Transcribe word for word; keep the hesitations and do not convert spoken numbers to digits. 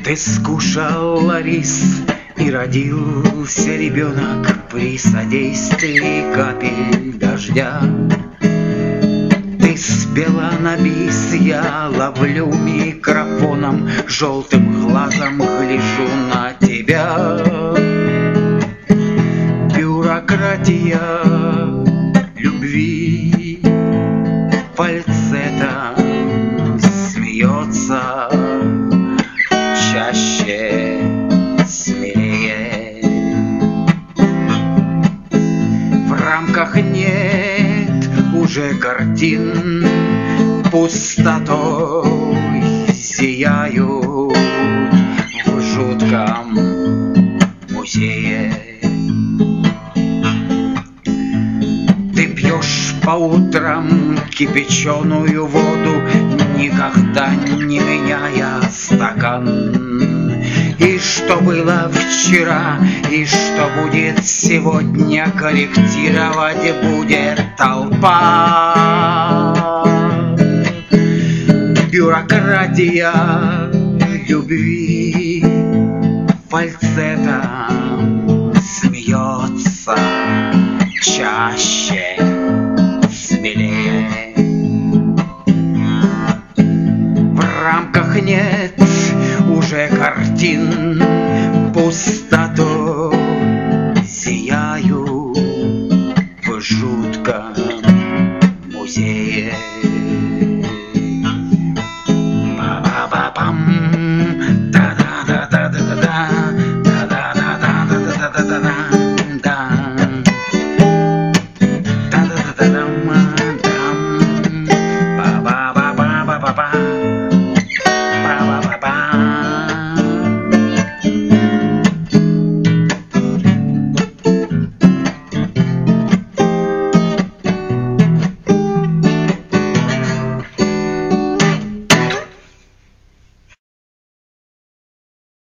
Ты скушала рис, и родился ребенок при содействии капель дождя. Ты спела на бис, я ловлю микрофоном, желтым глазом гляжу на тебя. Бюрократия любви фальцетом смеется чаще, смелее. В рамках нет уже картин, пустотой зияют в жутком музее. Ты пьешь по утрам кипяченую воду, никогда не меняя стакан. И что было вчера, и что будет сегодня, корректировать будет толпа. Бюрократия любви фальцетом смеется чаще, смелее. В рамках нет уже картин, пустоту зияют в жутком музее.